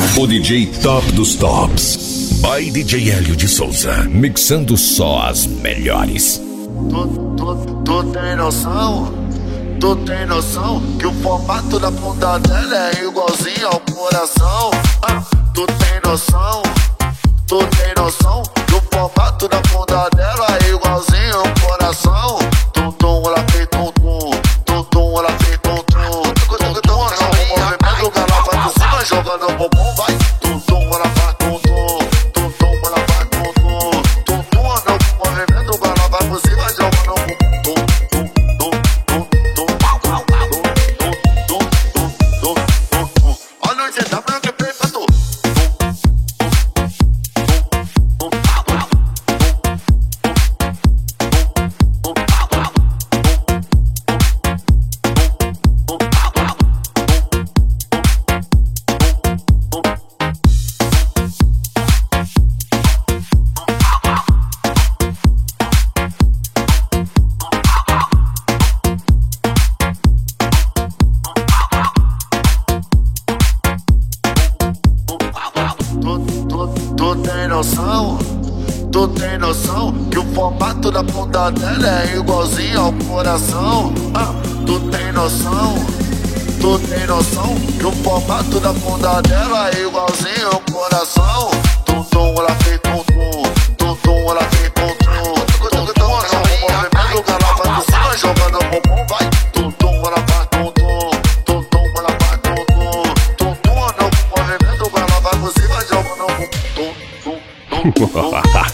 O DJ Top dos Tops. By DJ Hélio de Souza. Mixando só as melhores. Tu tem noção? Tu tem noção que o formato da bunda dela é igualzinho ao coração? Tu tem noção? Tu tem noção que o formato da bunda dela é igualzinho ao coração? Tum-tum, ela fez tum-tum. Tum-tum, ela fez tum-tum. Tum-tum, ela faz movimento que ela vai por cima jogando o bumbum, vai. Tum-tum, ela faz tum-tum. Tum-tum, ela faz tum-tum. Tum-tum, ela movimento que ela vai por cima jogando o bumbum. Tu tem noção? Tu tem noção que o formato da bunda dela é igualzinho ao coração? Tu tem noção? Tu tem noção que o formato da bunda dela é igualzinho ao coração? Tum-tum, ela fez tum-tum. Tum-tum, ela fez tum-tum. Tum-tum, ela faz movimento que ela vai por cima jogando o bumbum, vai. Tum-tum, ela faz tum-tum. Tum-tum, ela faz tum-tum. Tum-tum, ela faz movimento que ela vai por cima jogando o bumbum.